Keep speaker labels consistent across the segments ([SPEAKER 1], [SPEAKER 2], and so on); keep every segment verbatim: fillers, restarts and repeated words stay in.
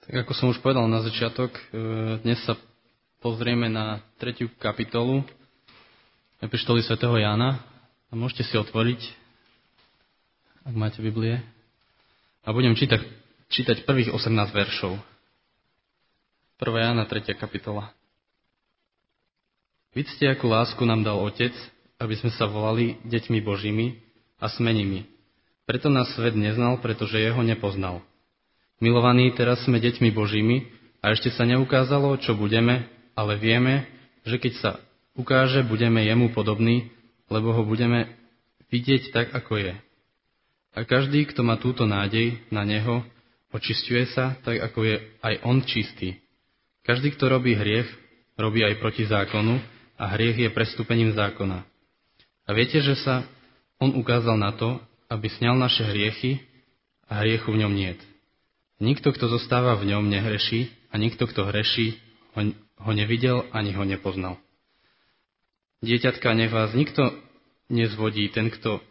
[SPEAKER 1] Tak ako som už povedal na začiatok, dnes sa pozrieme na tretiu kapitolu epištoly svätého Jána a môžete si otvoriť, ak máte Biblie. A budem čítať, čítať prvých osemnásť veršov. prvá Jána, tretia kapitola. Vidíte, akú lásku nám dal Otec, aby sme sa volali deťmi Božími a sme nimi. Preto nás svet neznal, pretože jeho nepoznal. Milovaní, teraz sme deťmi Božími a ešte sa neukázalo, čo budeme, ale vieme, že keď sa ukáže, budeme jemu podobní, lebo ho budeme vidieť tak, ako je. A každý, kto má túto nádej na neho, očisťuje sa tak, ako je aj on čistý. Každý, kto robí hriech, robí aj proti zákonu a hriech je prestúpením zákona. A viete, že sa on ukázal na to, aby sňal naše hriechy a hriechu v ňom niet. Nikto, kto zostáva v ňom, nehreší a nikto, kto hreší, ho, ho nevidel ani ho nepoznal. Dieťatka, nech vás nikto nezvodí, ten, kto,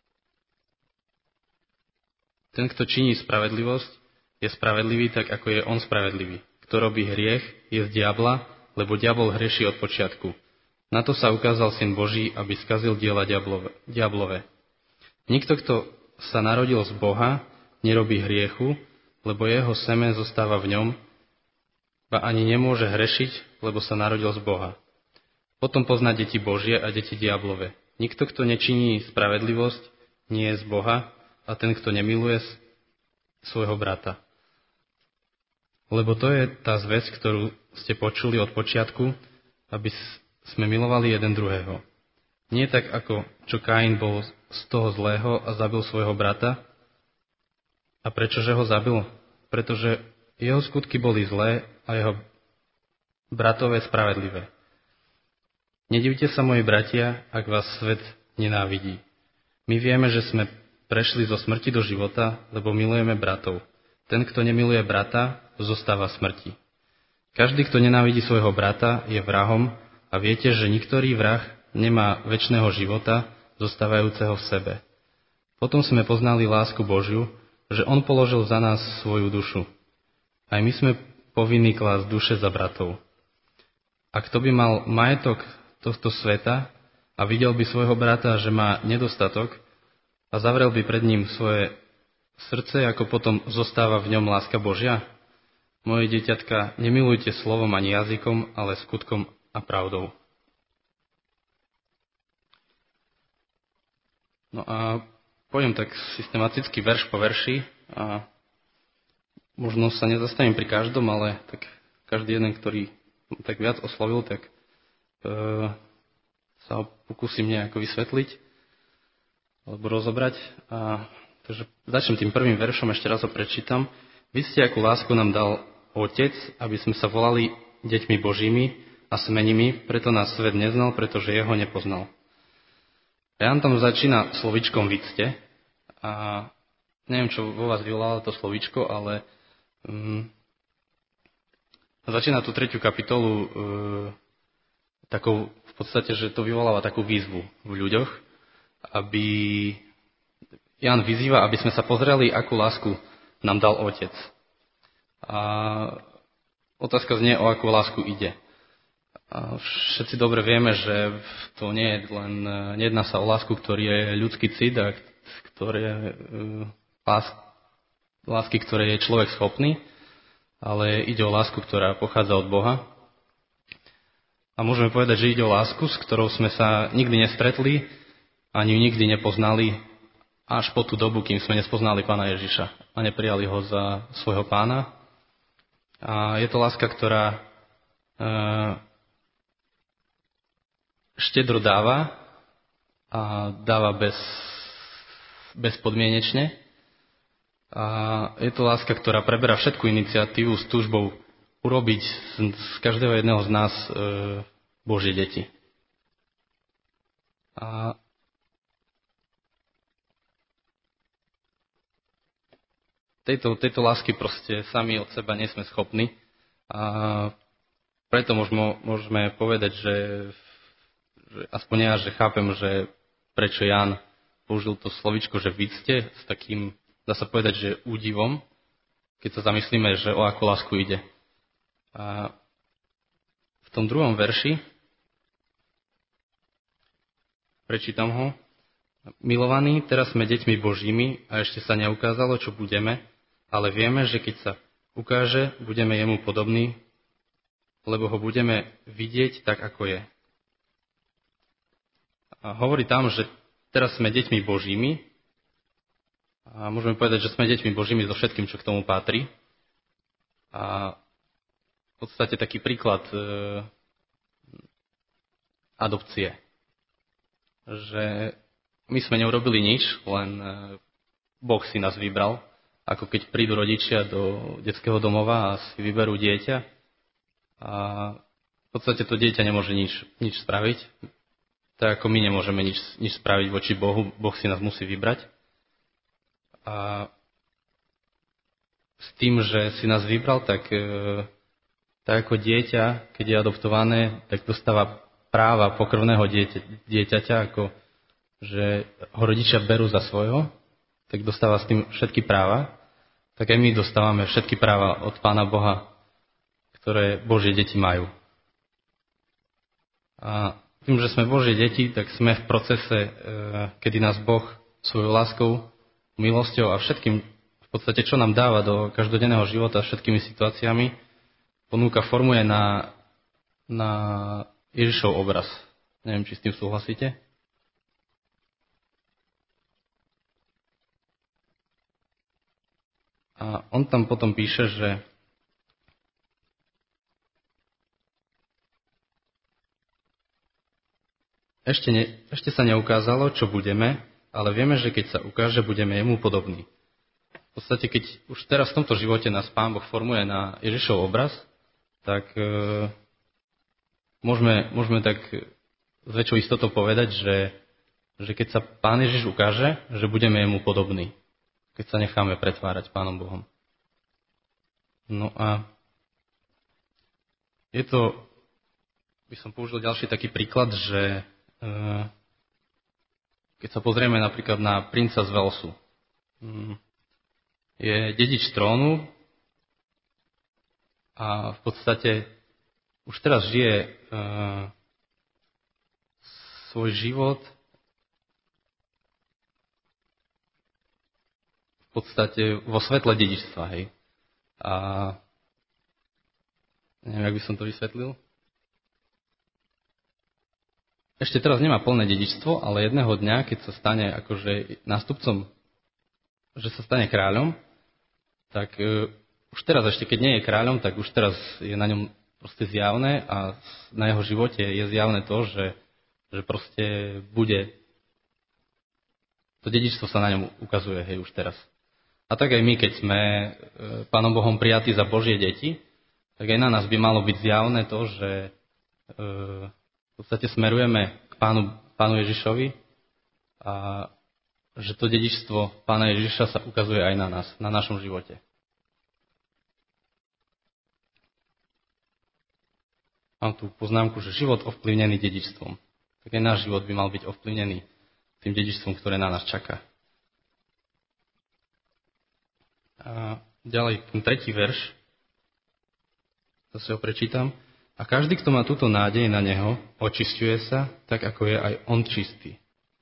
[SPEAKER 1] ten, kto činí spravedlivosť, je spravedlivý tak, ako je on spravedlivý. Kto robí hriech, je z diabla, lebo diabol hreší od počiatku. Na to sa ukázal Syn Boží, aby skazil diela diablove. diablove. Nikto, kto sa narodil z Boha, nerobí hriechu, lebo jeho seme zostáva v ňom, ba ani nemôže hrešiť, lebo sa narodil z Boha. Potom pozná deti Božie a deti diablove. Nikto, kto nečiní spravedlivosť, nie je z Boha, a ten, kto nemiluje svojho brata. Lebo to je tá zväz, ktorú ste počuli od počiatku, aby sme milovali jeden druhého. Nie tak, ako čo Kain bol z toho zlého a zabil svojho brata. A prečože ho zabil? Pretože jeho skutky boli zlé a jeho bratové spravedlivé. Nedivte sa, moji bratia, ak vás svet nenávidí. My vieme, že sme prešli zo smrti do života, lebo milujeme bratov. Ten, kto nemiluje brata, zostáva v smrti. Každý, kto nenávidí svojho brata, je vrahom a viete, že niektorý vrah nemá večného života, zostávajúceho v sebe. Potom sme poznali lásku Božiu, že on položil za nás svoju dušu. Aj my sme povinní klásť duše za bratov. A kto by mal majetok tohto sveta a videl by svojho brata, že má nedostatok a zavrel by pred ním svoje srdce, ako potom zostáva v ňom láska Božia? Moje dieťatka, nemilujte slovom ani jazykom, ale skutkom a pravdou. No a pôjdem tak systematicky verš po verši a možno sa nezastavím pri každom, ale tak každý jeden, ktorý tak viac oslovil, tak e, sa ho pokúsim nejako vysvetliť alebo rozobrať. A, takže začnem tým prvým veršom, ešte raz ho prečítam. Vy ste, akú lásku nám dal Otec, aby sme sa volali deťmi Božími a sme nimi, preto nás svet neznal, pretože jeho nepoznal. Ján tam začína slovíčkom vidzte a neviem, čo vo vás vyvolalo to slovíčko, ale um, začína tú tretiu kapitolu uh, takou, v podstate, že to vyvoláva takú výzvu v ľuďoch, aby Ján vyzýva, aby sme sa pozreli, akú lásku nám dal Otec. A otázka znie, o akú lásku ide. A všetci dobre vieme, že to nie je len, nejedná sa o lásku, ktorý je ľudský cit a ktoré, lás, lásky, ktoré je človek schopný, ale ide o lásku, ktorá pochádza od Boha. A môžeme povedať, že ide o lásku, s ktorou sme sa nikdy nestretli, ani ju nikdy nepoznali, až po tú dobu, kým sme nespoznali Pána Ježiša a neprijali ho za svojho pána. A je to láska, ktorá štedro dáva a dáva bez, bezpodmienečne. A je to láska, ktorá preberá všetku iniciatívu s túžbou urobiť z, z každého jedného z nás e, Božie deti. A tejto, tejto lásky proste sami od seba nie sme schopní. A preto môžeme, môžeme povedať, že že aspoň ja, že chápem, že prečo Ján použil to slovičko, že vidzte, s takým, dá sa povedať, že údivom, keď sa zamyslíme, že o akú lásku ide. A v tom druhom verši, prečítam ho, milovaní, teraz sme deťmi Božími a ešte sa neukázalo, čo budeme, ale vieme, že keď sa ukáže, budeme jemu podobní, lebo ho budeme vidieť tak, ako je. A hovorí tam, že teraz sme deťmi Božími a môžeme povedať, že sme deťmi Božími so všetkým, čo k tomu patrí. A v podstate taký príklad e, adopcie. Že my sme neurobili nič, len e, Boh si nás vybral, ako keď prídu rodičia do detského domova a si vyberú dieťa. A v podstate to dieťa nemôže nič, nič spraviť. Tak ako my nemôžeme nič, nič spraviť voči Bohu, Boh si nás musí vybrať. A s tým, že si nás vybral, tak, e, tak ako dieťa, keď je adoptované, tak dostáva práva pokrvného dieťa, dieťaťa, ako že ho rodičia berú za svojho, tak dostáva s tým všetky práva. Tak aj my dostávame všetky práva od Pána Boha, ktoré Božie deti majú. A tým, že sme Božie deti, tak sme v procese, kedy nás Boh svojou láskou, milosťou a všetkým, v podstate, čo nám dáva do každodenného života, všetkými situáciami, ponúka, formuje na, na Ježišov obraz. Neviem, či s tým súhlasíte. A on tam potom píše, že Ešte, ne, ešte sa neukázalo, čo budeme, ale vieme, že keď sa ukáže, budeme jemu podobní. V podstate, keď už teraz v tomto živote nás Pán Boh formuje na Ježišov obraz, tak e, môžeme, môžeme tak s väčšou istotou povedať, že, že keď sa Pán Ježiš ukáže, že budeme jemu podobní, keď sa necháme pretvárať Pánom Bohom. No a je to, by som použil ďalší taký príklad, že keď sa pozrieme napríklad na princa z Walesu. Je dedič trónu a v podstate už teraz žije uh, svoj život v podstate vo svetle dedičstva. Hej. A neviem, jak by som to vysvetlil. Ešte teraz nemá plné dedičstvo, ale jedného dňa, keď sa stane akože nástupcom, že sa stane kráľom, tak uh, už teraz, ešte keď nie je kráľom, tak už teraz je na ňom proste zjavné a na jeho živote je zjavné to, že, že proste bude, to dedičstvo sa na ňom ukazuje, hej, už teraz. A tak aj my, keď sme uh, Pánom Bohom prijatí za Božie deti, tak aj na nás by malo byť zjavné to, že uh, v podstate smerujeme k Pánu, Pánu Ježišovi a že to dedičstvo Pána Ježiša sa ukazuje aj na nás, na našom živote. Mám tu poznámku, že život ovplyvnený dedičstvom. Tak aj náš život by mal byť ovplyvnený tým dedičstvom, ktoré na nás čaká. A ďalej, ten tretí verš, zase ho prečítam. A každý, kto má túto nádej na neho, očisťuje sa, tak ako je aj on čistý.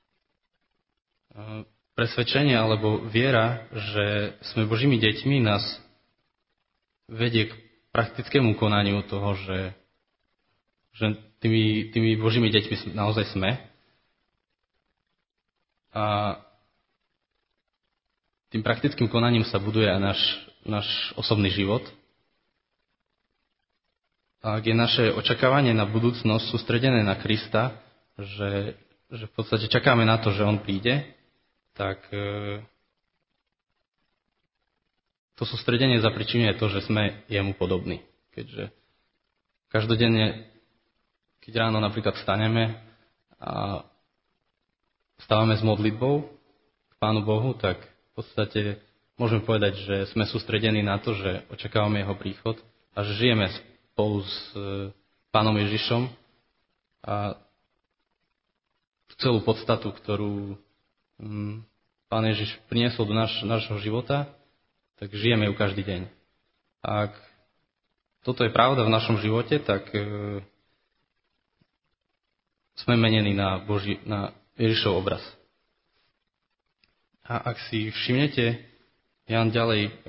[SPEAKER 1] Presvedčenie alebo viera, že sme Božími deťmi, nás vedie k praktickému konaniu toho, že, že tými, tými Božími deťmi naozaj sme. A tým praktickým konaním sa buduje aj náš, náš osobný život. A ak je naše očakávanie na budúcnosť sústredené na Krista, že, že v podstate čakáme na to, že on príde, tak e, to sústredenie zapričinuje to, že sme jemu podobní. Keďže každodenne, keď ráno napríklad vstaneme a stávame s modlitbou k Pánu Bohu, tak v podstate môžeme povedať, že sme sústredení na to, že očakávame jeho príchod a že žijeme spolu s Pánom Ježišom a tú celú podstatu, ktorú Pán Ježiš priniesol do náš, nášho života, tak žijeme ju každý deň. A ak toto je pravda v našom živote, tak e, sme menení na, Boží, na Ježišov obraz. A ak si všimnete, Ján ďalej e,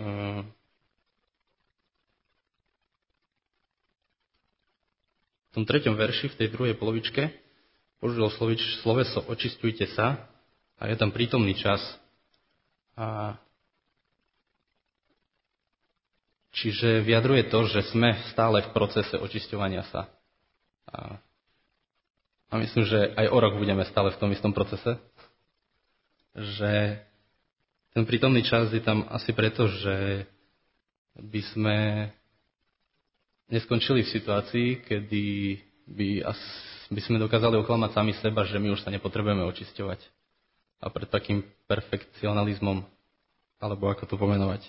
[SPEAKER 1] v tom treťom verši, v tej druhej polovičke, použil slovič, sloveso očisťujte sa a je tam prítomný čas. A čiže vyjadruje to, že sme stále v procese očisťovania sa. A, a myslím, že aj o rok budeme stále v tom istom procese. Že ten prítomný čas je tam asi preto, že by sme neskončili v situácii, kedy by, by sme dokázali oklamať sami seba, že my už sa nepotrebujeme očisťovať. A pred takým perfekcionalizmom, alebo ako to pomenovať.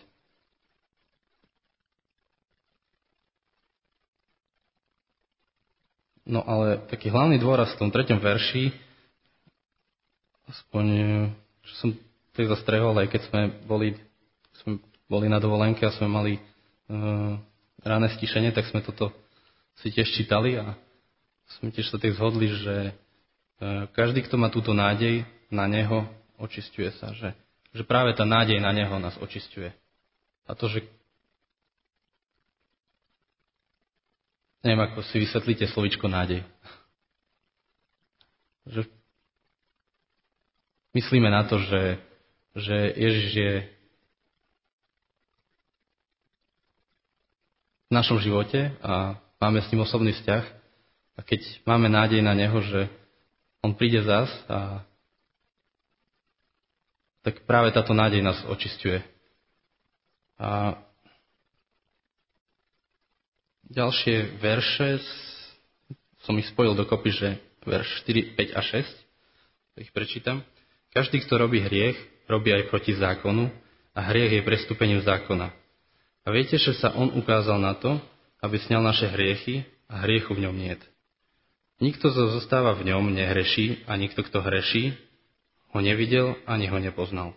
[SPEAKER 1] No ale taký hlavný dôraz v tom treťom verši, aspoň, čo som tak zastrehol, aj keď sme boli, sme boli na dovolenke a sme mali uh, ráne stíšenie, tak sme toto si tiež čítali a sme tiež sa tak zhodli, že uh, každý, kto má túto nádej na Neho, očisťuje sa. Že, že práve tá nádej na Neho nás očisťuje. A to, že neviem, ako si vysvetlíte slovíčko nádej. Že myslíme na to, že, že Ježiš je v našom živote a máme s ním osobný vzťah. A keď máme nádej na Neho, že On príde zas, a tak práve táto nádej nás očisťuje. A ďalšie verše som ich spojil dokopy, že verš štyri, päť a šesť, ich prečítam. Každý, kto robí hriech, robí aj proti zákonu a hriech je prestúpením zákona. A viete, že sa on ukázal na to, aby sňal naše hriechy a hriechu v ňom niet. Nikto, kto zostáva v ňom, nehreší a nikto, kto hreší, ho nevidel ani ho nepoznal.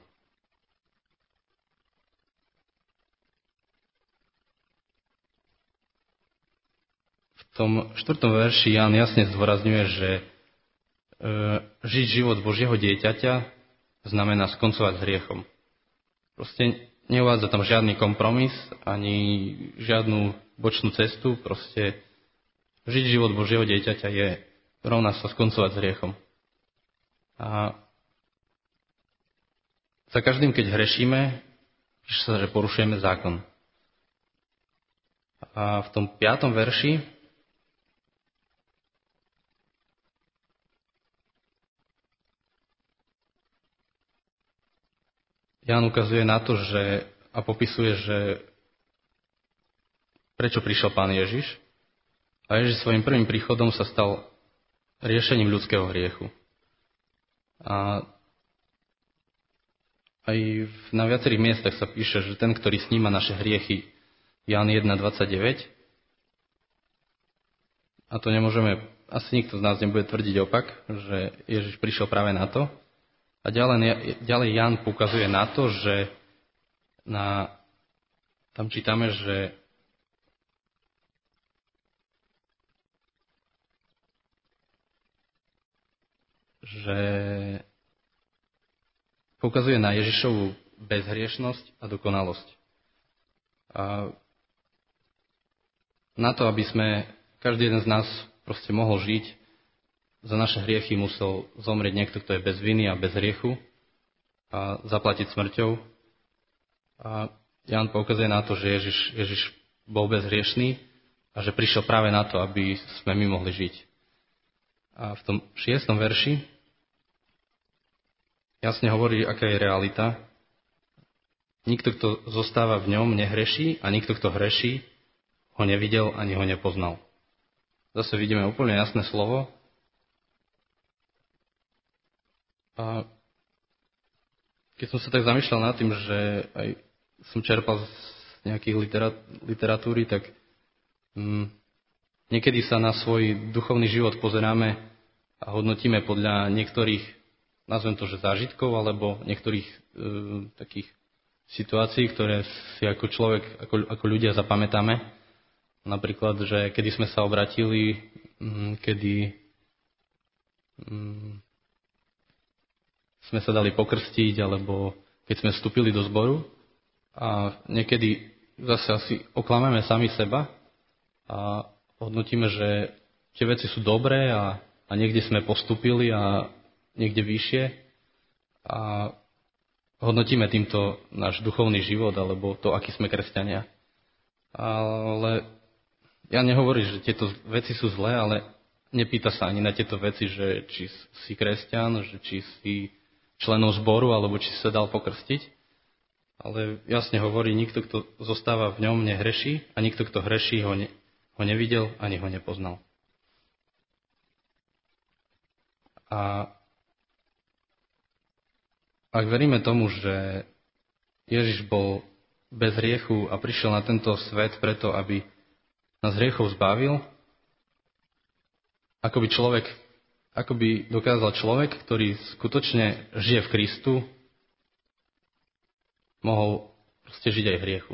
[SPEAKER 1] V tom štvrtom verši Ján jasne zdôrazňuje, že e, žiť život Božieho dieťaťa znamená skoncovať s hriechom. Proste neuvádza tam žiadny kompromis, ani žiadnu bočnú cestu. Proste žiť život Božieho dieťaťa je rovná sa skoncovať s hriechom. A za každým, keď hrešíme, píše sa, že porušujeme zákon. A v tom piatom verši Ján ukazuje na to, že a popisuje, že prečo prišiel Pán Ježiš. A Ježiš svojim prvým príchodom sa stal riešením ľudského hriechu. A aj na viacerých miestach sa píše, že ten, ktorý sníma naše hriechy, Ján jeden dvadsaťdeväť, a to nemôžeme, asi nikto z nás nebude tvrdiť opak, že Ježiš prišiel práve na to. A ďalej, ďalej Ján poukazuje na to, že na, tam čítame, že že poukazuje na Ježišovu bezhriešnosť a dokonalosť. A na to, aby sme, každý jeden z nás proste mohol žiť, za naše hriechy musel zomrieť niekto, kto je bez viny a bez hriechu a zaplatiť smrťou. A Ján poukazuje na to, že Ježiš, Ježiš bol bezhriešný a že prišiel práve na to, aby sme my mohli žiť. A v tom šiestom verši jasne hovorí, aká je realita. Nikto, kto zostáva v ňom, nehreší a nikto, kto hreší, ho nevidel ani ho nepoznal. Zase vidíme úplne jasné slovo. A keď som sa tak zamýšľal nad tým, že aj som čerpal z nejakých literat- literatúry, tak hm, niekedy sa na svoj duchovný život pozeráme a hodnotíme podľa niektorých, nazvem to, že zážitkov, alebo niektorých e, takých situácií, ktoré si ako človek, ako, ako ľudia zapamätáme. Napríklad, že kedy sme sa obratili, kedy mm, sme sa dali pokrstiť, alebo keď sme vstúpili do zboru. A niekedy zase asi oklameme sami seba a hodnotíme, že tie veci sú dobré a, a niekde sme postúpili a niekde vyššie. A hodnotíme týmto náš duchovný život, alebo to, aký sme kresťania. Ale ja nehovorím, že tieto veci sú zlé, ale nepýta sa ani na tieto veci, že či si kresťan, že či si členom zboru, alebo či sa dal pokrstiť. Ale jasne hovorí, nikto, kto zostáva v ňom, nehreší a nikto, kto hreší, ho, ne, ho nevidel ani ho nepoznal. A ak veríme tomu, že Ježiš bol bez hriechu a prišiel na tento svet preto, aby nás hriechov zbavil, ako by človek, ako by dokázal človek, ktorý skutočne žije v Kristu, mohol proste žiť aj v hriechu.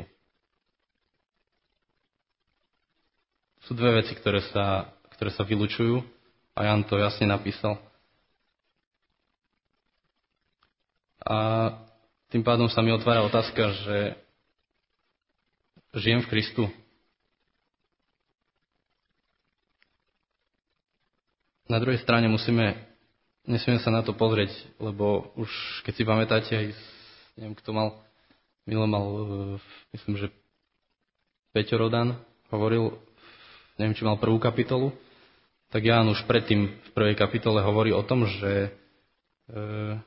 [SPEAKER 1] Sú dve veci, ktoré sa, ktoré sa vylučujú a Jan to jasne napísal. A tým pádom sa mi otvára otázka, že žijem v Kristu. Na druhej strane musíme, nesmieme sa na to pozrieť, lebo už keď si pamätáte, aj neviem, kto mal, Milo mal, myslím, že Peťo Rodan hovoril, neviem, či mal prvú kapitolu, tak Ján už predtým v prvej kapitole hovorí o tom, že e,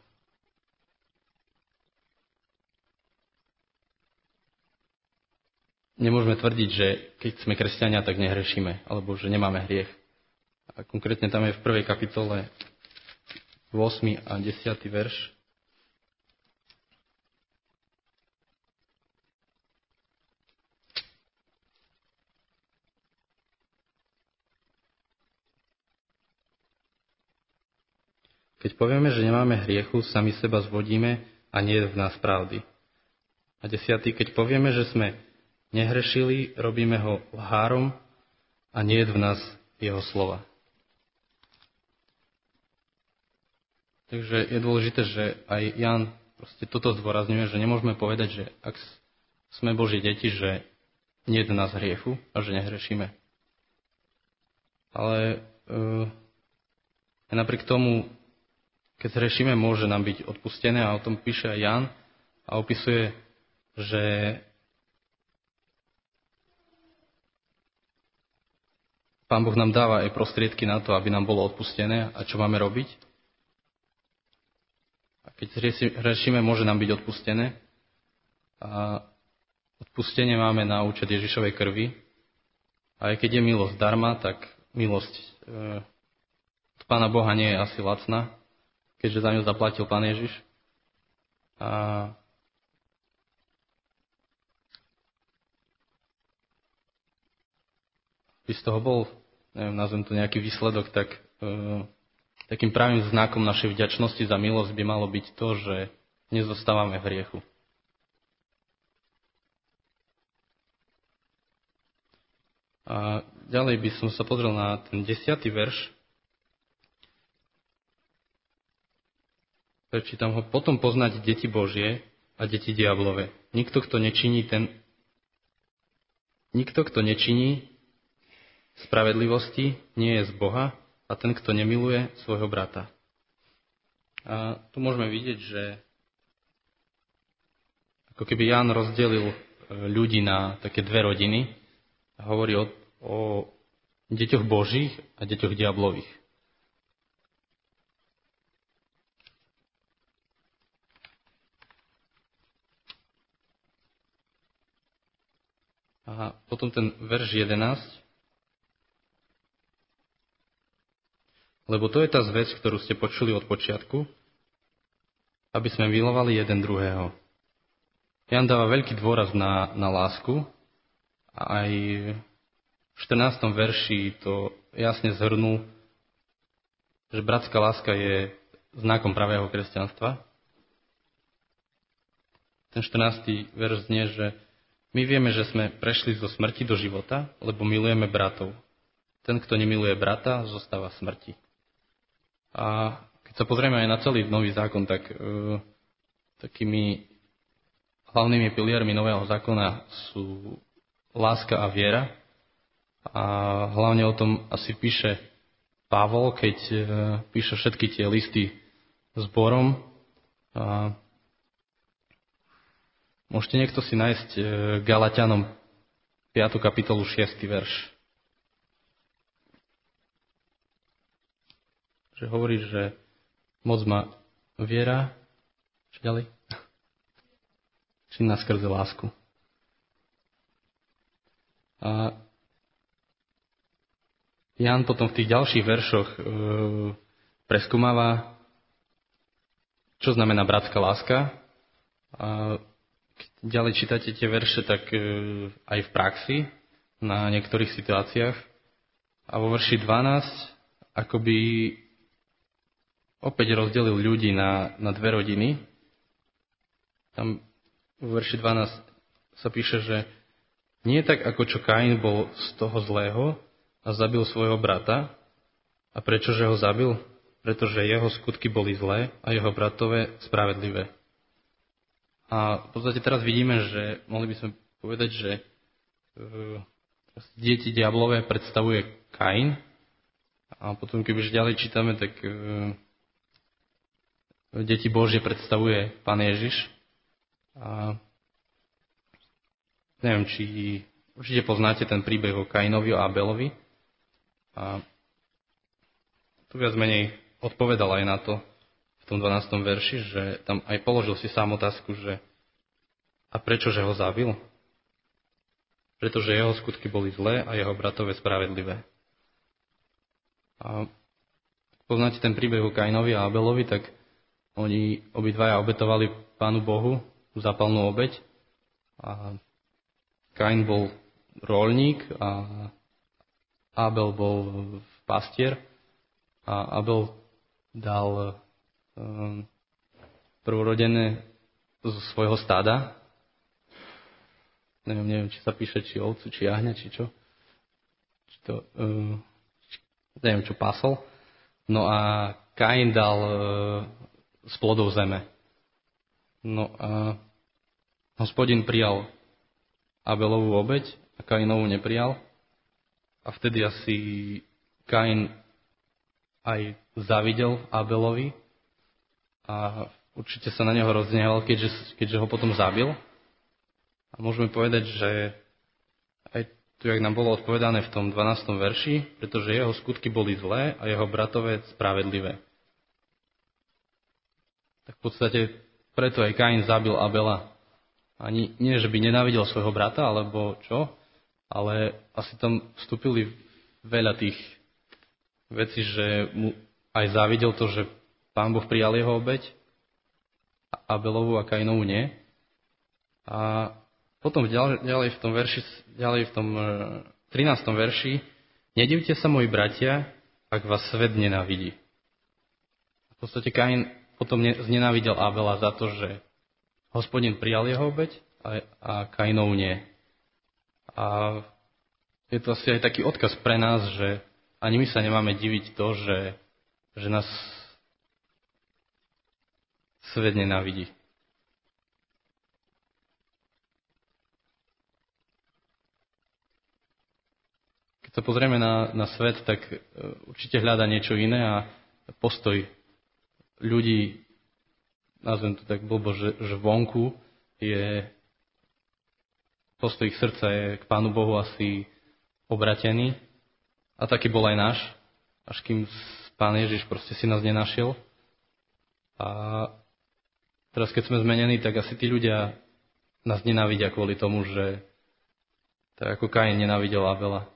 [SPEAKER 1] nemôžeme tvrdiť, že keď sme kresťania, tak nehrešíme, alebo že nemáme hriech. A konkrétne tam je v prvej kapitole ôsmy a desiaty verš. Keď povieme, že nemáme hriechu, sami seba zvodíme a nie je v nás pravdy. A desiatý, keď povieme, že sme nehrešili, robíme ho lhárom a nie je v nás jeho slova. Takže je dôležité, že aj Jan proste toto zdôrazňuje, že nemôžeme povedať, že ak sme Božie deti, že nie je v nás hriechu a že nehrešíme. Ale e, napriek tomu, keď zhrešíme, môže nám byť odpustené a o tom píše aj Jan a opisuje, že Pán Boh nám dáva aj prostriedky na to, aby nám bolo odpustené a čo máme robiť. A keď hrešíme, môže nám byť odpustené. A odpustenie máme na účet Ježišovej krvi. A aj keď je milosť darma, tak milosť e, od Pána Boha nie je asi lacná, keďže za ňu zaplatil Pán Ježiš. A by z toho bol, neviem, nazvem to nejaký výsledok, tak e, takým pravým znakom našej vďačnosti za milosť by malo byť to, že nezostávame v hriechu. A ďalej by som sa pozrel na ten desiatý verš. Prečítam ho. Potom poznať deti Božie a deti diablove. Nikto, kto nečiní ten... Nikto, kto nečiní spravedlivosti, nie je z Boha a ten, kto nemiluje svojho brata. A tu môžeme vidieť, že ako keby Ján rozdelil ľudí na také dve rodiny a hovorí o, o deťoch Božích a deťoch diablových. A potom ten verš jedenásť. Lebo to je tá zvesť, ktorú ste počuli od počiatku, aby sme milovali jeden druhého. Jan dáva veľký dôraz na, na lásku a aj v štrnástom verši to jasne zhrnul, že bratská láska je znakom pravého kresťanstva. ten štrnásty verš znie, že my vieme, že sme prešli zo smrti do života, lebo milujeme bratov. Ten, kto nemiluje brata, zostáva v smrti. A keď sa pozrieme aj na celý nový zákon, tak e, takými hlavnými piliermi nového zákona sú láska a viera. A hlavne o tom asi píše Pavol, keď e, píše všetky tie listy zborom. A môžete niekto si nájsť e, Galatianom piatu kapitolu šiesty verš. Že hovorí, že moc má viera, čo ďalej? Činná skrze lásku. A Ján potom v tých ďalších veršoch e, preskúmava, čo znamená bratská láska. A keď ďalej čítate tie verše, tak e, aj v praxi, na niektorých situáciách. A vo verši dvanásť akoby opäť rozdelil ľudí na, na dve rodiny. Tam vo verši dvanásť sa píše, že nie tak, ako čo Kain bol z toho zlého a zabil svojho brata. A prečože ho zabil? Pretože jeho skutky boli zlé a jeho bratové spravedlivé. A v podstate teraz vidíme, že mohli by sme povedať, že uh, deti diablové predstavuje Kain. A potom, kebyže ďalej čítame, tak uh, deti Božie predstavuje Pán Ježiš. A neviem, či určite poznáte ten príbeh o Kainovi a Abelovi. A tu viac menej odpovedal aj na to v tom dvanástom verši, že tam aj položil si sám otázku, že a prečože ho zabil? Pretože jeho skutky boli zlé a jeho bratové spravedlivé. A poznáte ten príbeh o Kainovi a Abelovi, tak oni obidvaja obetovali Pánu Bohu zápalnú obeť. A Kain bol roľník a Abel bol pastier. A Abel dal um, prvorodené zo svojho stáda. Neviem, neviem, či sa píše, či ovcu, či jahňa, či čo. Či to, um, či, neviem, čo pasol. No a Kain dal uh, z plodov zeme. No a Hospodin prijal Abelovú obeť a Kainovú neprijal. A vtedy asi Kain aj závidel Abelovi a určite sa na neho rozhneval, keďže, keďže ho potom zabil. A môžeme povedať, že aj tu, jak nám bolo odpovedané v tom dvanástom verši, pretože jeho skutky boli zlé a jeho bratové spravedlivé. Tak v podstate preto aj Kain zabil Abela. Ani nie, že by nenávidel svojho brata, alebo čo, ale asi tam vstúpili veľa tých vecí, že mu aj závidel to, že Pán Boh prijal jeho obeť, Abelovu a Kainovu nie. A potom ďalej, ďalej v tom verši, ďalej v tom trinástom verši, nedivte sa, moji bratia, ak vás svet nenávidí. V podstate Kain potom znenávidel Abela za to, že Hospodin prijal jeho obeť a, a Kainov nie. A je to asi aj taký odkaz pre nás, že ani my sa nemáme diviť to, že, že nás svet nenávidí. Keď sa pozrieme na, na svet, tak určite hľada niečo iné a postoj ľudí, nazvem to tak blbo, že, že vonku je postoj ich srdca je k Pánu Bohu asi obratený. A taký bol aj náš, až kým Pán Ježiš proste si nás nenašiel. A teraz, keď sme zmenení, tak asi tí ľudia nás nenávidia kvôli tomu, že tak ako Kain nenávidel Abela.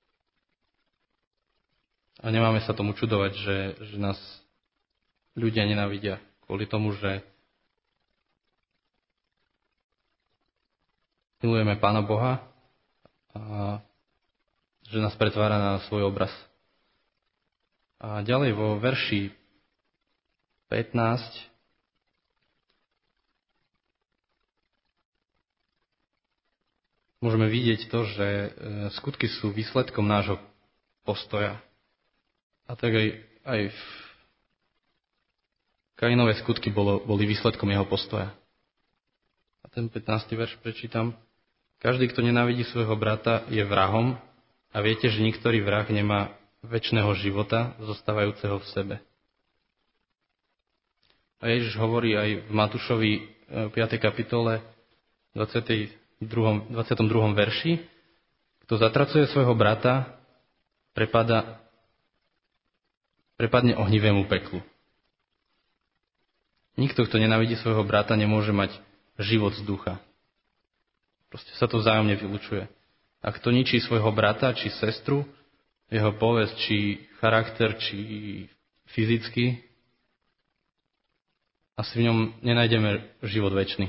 [SPEAKER 1] A nemáme sa tomu čudovať, že, že nás ľudia nenávidia kvôli tomu, že milujeme Pána Boha a že nás pretvára na svoj obraz. A ďalej vo verši pätnásť môžeme vidieť to, že skutky sú výsledkom nášho postoja. A tak aj, aj v Kainové skutky bolo, boli výsledkom jeho postoja. A ten pätnásty verš prečítam. Každý, kto nenávidí svojho brata, je vrahom a viete, že niektorý vrah nemá večného života, zostávajúceho v sebe. A Ježiš hovorí aj v Matúšovi piatej kapitole dvadsiatom druhom verši, kto zatracuje svojho brata, prepada, prepadne ohnivému peklu. Nikto, kto nenávidí svojho brata, nemôže mať život z ducha. Proste sa to vzájomne vylučuje. A kto ničí svojho brata či sestru, jeho povesť, či charakter, či fyzicky, asi v ňom nenájdeme život večný.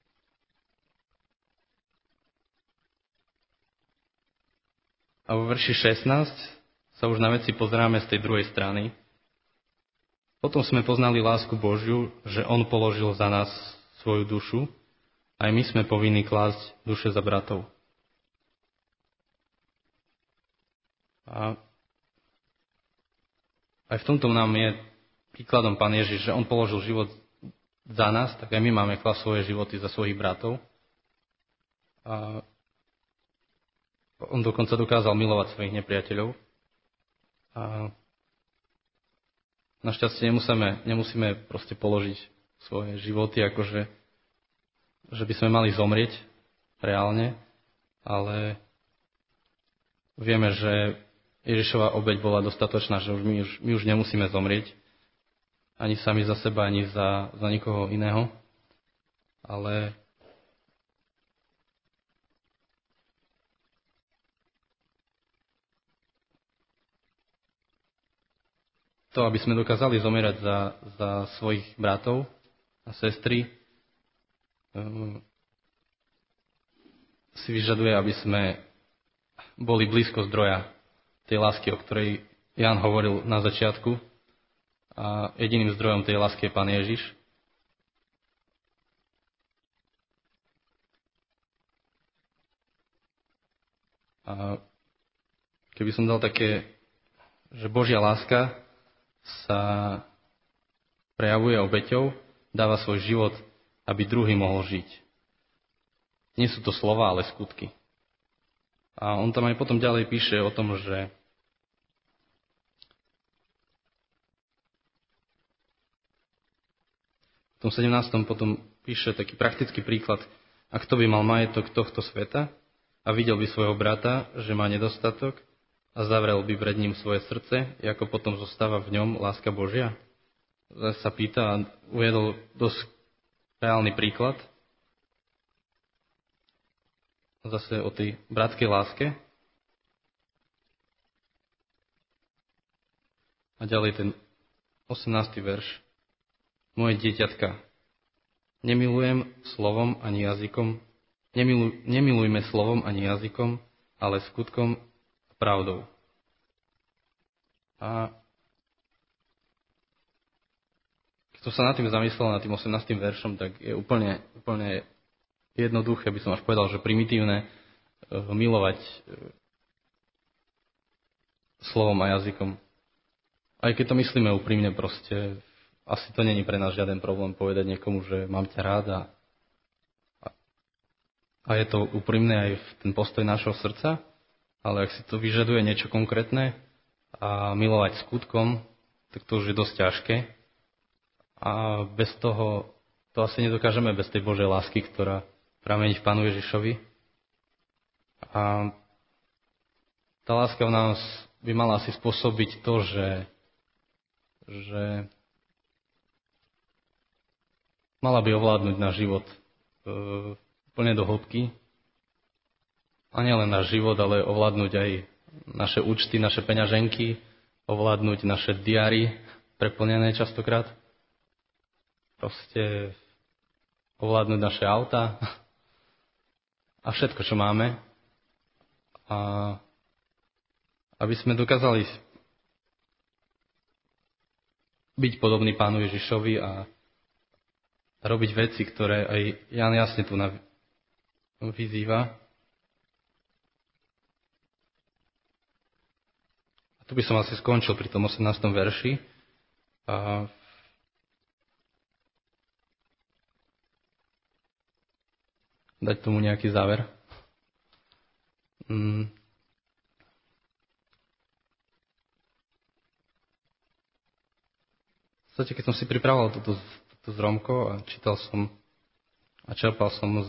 [SPEAKER 1] A vo verši šestnásť sa už na veci pozeráme z tej druhej strany. Potom sme poznali lásku Božiu, že On položil za nás svoju dušu, aj my sme povinní klásť duše za bratov. A aj v tomto nám je príkladom Pán Ježiš, že On položil život za nás, tak aj my máme klásť svoje životy za svojich bratov. A On dokonca dokázal milovať svojich nepriateľov. A našťastie nemusíme, nemusíme proste položiť svoje životy, akože že by sme mali zomrieť reálne, ale vieme, že Ježišova obeť bola dostatočná, že už my, už, my už nemusíme zomrieť, ani sami za seba, ani za, za nikoho iného, ale to, aby sme dokázali zomierať za, za svojich bratov a sestry, um, si vyžaduje, aby sme boli blízko zdroja tej lásky, o ktorej Ján hovoril na začiatku. A jediným zdrojom tej lásky je Pán Ježiš. A keby som dal také, že Božia láska sa prejavuje obeťou, dáva svoj život, aby druhý mohol žiť. Nie sú to slova, ale skutky. A on tam aj potom ďalej píše o tom, že v tom sedemnástom potom píše taký praktický príklad. A kto by mal majetok tohto sveta a videl by svojho brata, že má nedostatok a zavrel by pred ním svoje srdce, ako potom zostáva v ňom láska Božia? Zase sa pýta a uviedol dosť reálny príklad. Zase o tej bratskej láske. A ďalej ten osemnásty verš. Moje dieťatka, nemilujem slovom ani jazykom, nemiluj, nemilujme slovom ani jazykom, ale skutkom a pravdou. A kto sa nad tým zamyslel, nad tým osemnástym veršom, tak je úplne, úplne jednoduché, by som až povedal, že primitívne milovať slovom a jazykom. Aj keď to myslíme úprimne, proste asi to není pre nás žiaden problém povedať niekomu, že mám ťa rád a, a je to úprimné aj v ten postoj nášho srdca, ale ak si to vyžaduje niečo konkrétne a milovať skutkom, tak to už je dosť ťažké. A bez toho, to asi nedokážeme bez tej Božej lásky, ktorá pramení v Pánu Ježišovi. A tá láska v nás by mala asi spôsobiť to, že, že mala by ovládnuť náš život e, úplne do hĺbky. A nielen náš život, ale ovládnuť aj naše účty, naše peňaženky, ovládnuť naše diary, preplnené častokrát. Proste ovládnuť naše auta a všetko, čo máme. A aby sme dokázali byť podobní Pánu Ježišovi a robiť veci, ktoré aj Ján jasne tu vyzýva. Tu by som asi skončil pri tom osemnástom verši. A dať tomu nejaký záver. Mm. V podstate, keď som si pripravoval túto, túto zromko a čítal som a čerpal som z,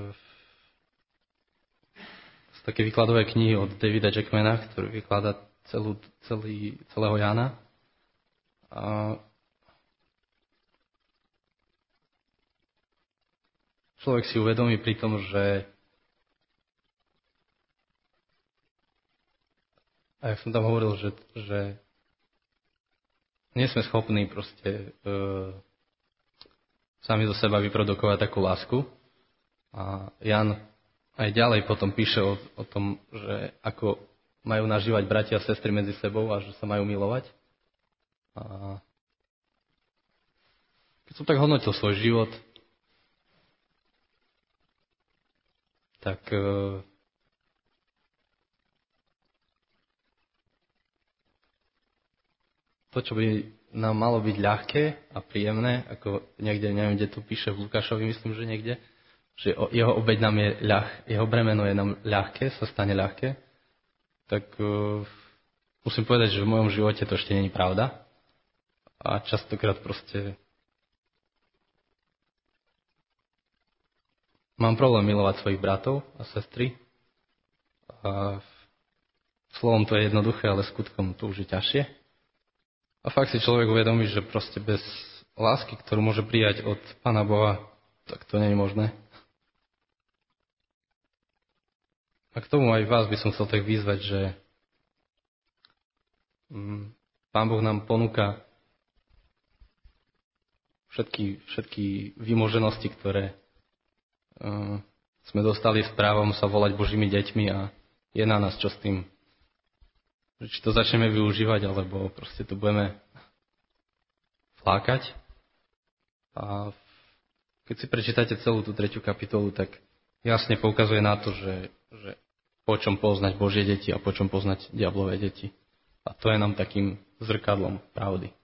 [SPEAKER 1] z také výkladové knihy od Davida Jackmana, ktorý vykladá celú, celý, celého Jána. A človek si uvedomí pri tom, že a ja som tam hovoril, že, že nie sme schopní proste e, sami zo seba vyprodukovať takú lásku. A Jan aj ďalej potom píše o, o tom, že ako majú nažívať bratia a sestry medzi sebou a že sa majú milovať. A keď som tak hodnotil svoj život, tak e, to, čo by nám malo byť ľahké a príjemné, ako niekde, neviem, kde tu píše v Lukášovi, myslím, že niekde, že jeho obeť nám je ľah, jeho bremeno je nám ľahké, sa stane ľahké, tak uh, musím povedať, že v mojom živote to ešte nie je pravda. A častokrát proste mám problém milovať svojich bratov a sestry. A slovom to je jednoduché, ale skutkom to už je ťažšie. A fakt si človek uvedomí, že proste bez lásky, ktorú môže prijať od Pána Boha, tak to nie je možné. A k tomu aj vás by som chcel tak vyzvať, že Pán Boh nám ponúka všetky, všetky vymoženosti, ktoré uh, sme dostali s právom sa volať Božími deťmi a je na nás, čo s tým. Či to začneme využívať, alebo proste to budeme flákať. A keď si prečítate celú tú tretiu kapitolu, tak jasne poukazuje na to, že, že po čom poznať Božie deti a po čom poznať diablové deti. A to je nám takým zrkadlom pravdy.